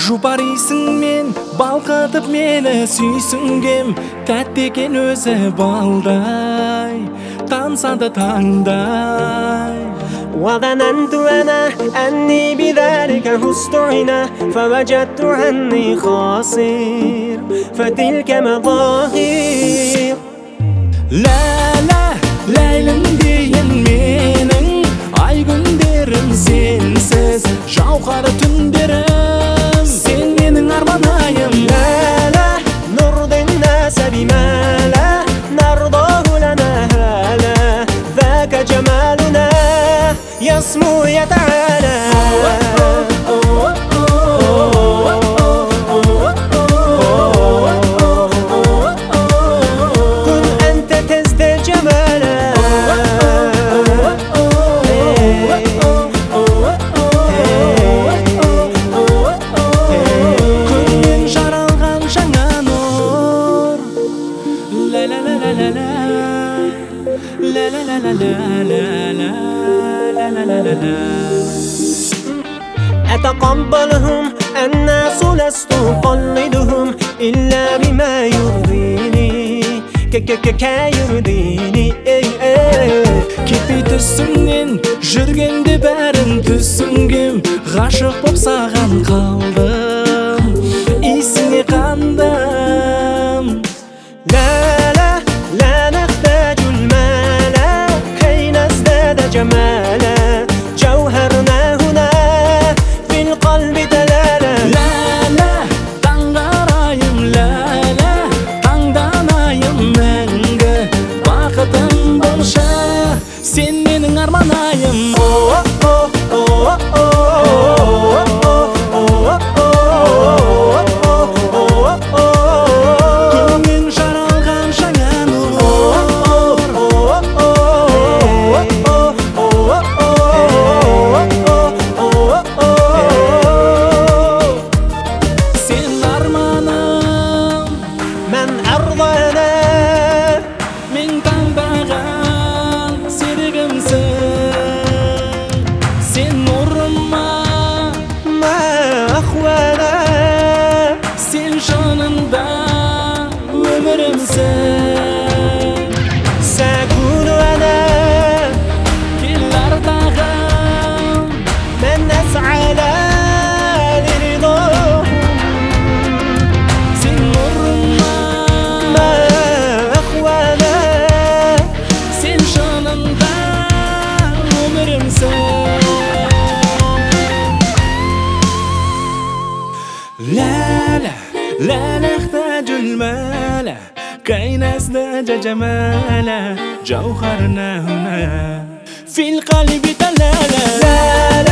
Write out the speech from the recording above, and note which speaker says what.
Speaker 1: Жұпарисың мен, балқытып мені сүйсінгем. Тәтті екен өзі балдай, тансады таңдай.
Speaker 2: وظننت أنا أني بذلك حست عنا فوجدت أني خاسر فتلك مظاهر
Speaker 1: Ләйлім дейін менің ай күндерім сенсіз жауқары түндерім сен менің арманайым
Speaker 2: نرضي الناس بما لا نرضاه لنا هلا ذاك جمالنا يسمو يتعالى كن أنت تزداد جمالا
Speaker 1: كن من жаралған жаңа нұр لا لا لا لا لا لا لا لا لا لا لا لا
Speaker 2: أتقبلهم الناس لست أقلدهم إلا بما يرضيني كيرضيني
Speaker 1: кетпей түсімнен жүргенде бәрін түсінгем ғашық боп саған қалдым исіңе қандым
Speaker 2: لا نحتاج المال كي نزداد جمالا جوهرنا هنا في القلب دلالا
Speaker 1: таңғарайым таңданайым мәңгі бақытым болшы сен менің арманайым күннен жаралған жаңа нұр сен арманым
Speaker 2: من أرضانا
Speaker 1: мен таңдаған серігімсің сен нұрыма
Speaker 2: ما أخوانا
Speaker 1: сен жанымда өмірімсің
Speaker 2: سأكون أنا
Speaker 1: кел ардағым
Speaker 2: من أسعى لرضاهم
Speaker 1: сен нұрыма
Speaker 2: ما أخوانا
Speaker 1: сен жанымда өмірімсің لا نحتاج المال كي نزداد جمالا جوهرنا هنا في القلب دلالا